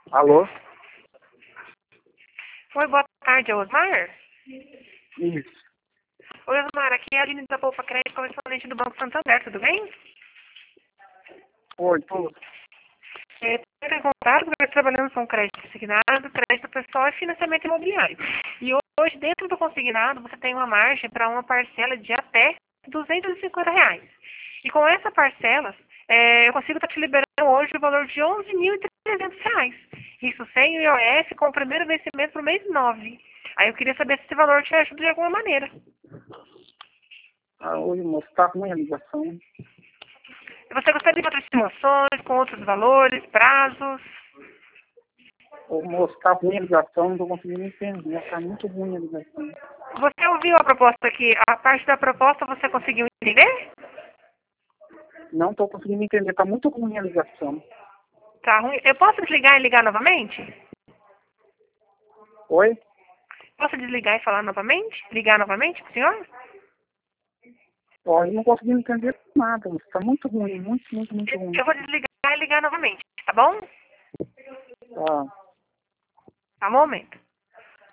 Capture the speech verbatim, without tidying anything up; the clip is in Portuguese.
Alô? Oi, boa tarde, é Osmar? Isso. Oi, Osmar, aqui é a Aline da Poupa Crédito, correspondente do Banco Santander, tudo bem? Oi, tudo. É, Estou em contato porque nós trabalhamos com crédito consignado, crédito pessoal e financiamento imobiliário. E hoje, dentro do consignado, você tem uma margem para uma parcela de até duzentos e cinquenta reais. E com essa parcela, é, eu consigo estar te liberando hoje o valor de onze mil e trezentos reais. Isso sem o I O F, com o primeiro vencimento para o mês nove. Aí eu queria saber se esse valor te ajuda de alguma maneira. Ah, oi, moço, tá ruim a ligação. Você gostaria de outras estimações, com outros valores, prazos? Ô, moço, tá ruim a ligação, não tô conseguindo entender. Tá muito ruim a ligação. Você ouviu a proposta aqui? A parte da proposta você conseguiu entender? Não tô conseguindo entender, tá muito ruim a ligação. Tá ruim. Eu posso desligar e ligar novamente? Oi? Posso desligar e falar novamente? Ligar novamente pro senhor? Ó, eu não consegui entender nada, moço. Tá muito ruim, muito, muito, muito Eu ruim. eu vou desligar e ligar novamente, tá bom? Tá. Tá, um momento.